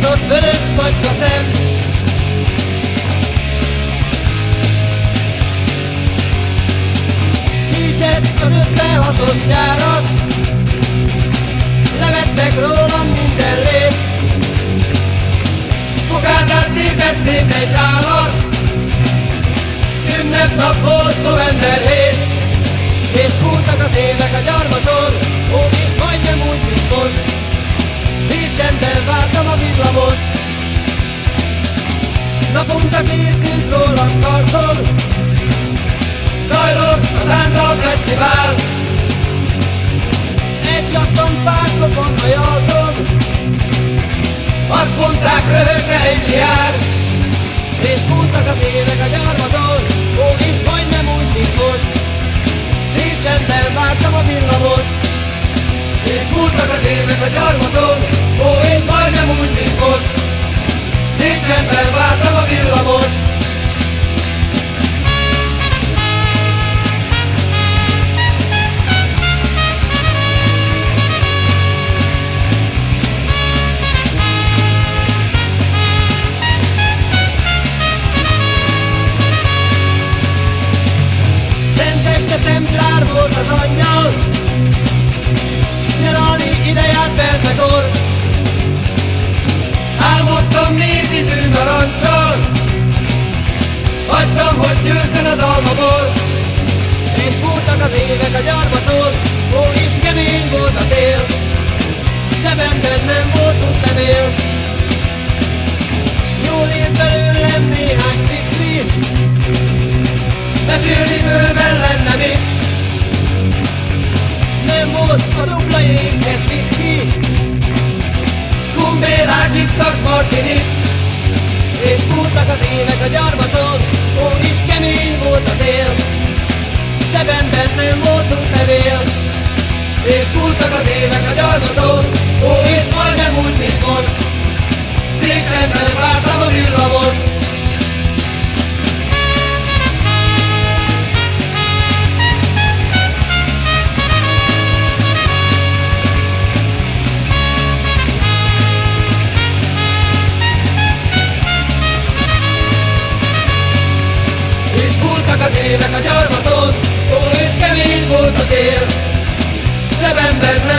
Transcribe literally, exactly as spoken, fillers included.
nyitott vörös macska szem. Kísért az ötvenhatos járat, levettek rólam minden lét. Fogázát tépett szét egy állat, ünnepnap volt november hét. És múltak az évek a gyarmaton, ó, és majdnem úgy, mint most. Csendben vártam a villamos. Naponta készült rólam karton, zajlott a táncdal fesztivál. Egy csattan pártokon a Jalton, azt mondták, röhögve ennyi jár. És múltak az évek a gyarmaton, ó, és majdnem úgy, mint most. Szép csendben vártam a villamos. És múltak az évek a gyarmaton, ó, és majdnem úgy, mint most. Szép csendben vártam a villamos. Szenteste templár volt az angyal, nyaralni ide járt Belfegor. Álmodtam mézizű narancsal, hagytam, hogy győzzön az almabor. És múltak az évek a gyarmaton, ó, és kemény volt a tél. Zsebemben nem volt útlevél. Jól ért belőlem néhány spicli, mesélni bőven lenne mit. Nem volt a dupla jéghez viszki, kumbélák ittak martinit. És múltak az évek a gyarmaton, ó, és kemény volt a tél. Zsebemben nem volt útlevél. És múltak az évek a gyarmaton, ó, és majdnem úgy, mint most. Szép csendben vártam a villamos. És múltak az évek a gyarmaton, ó, és kemény volt a tél. Zsebemben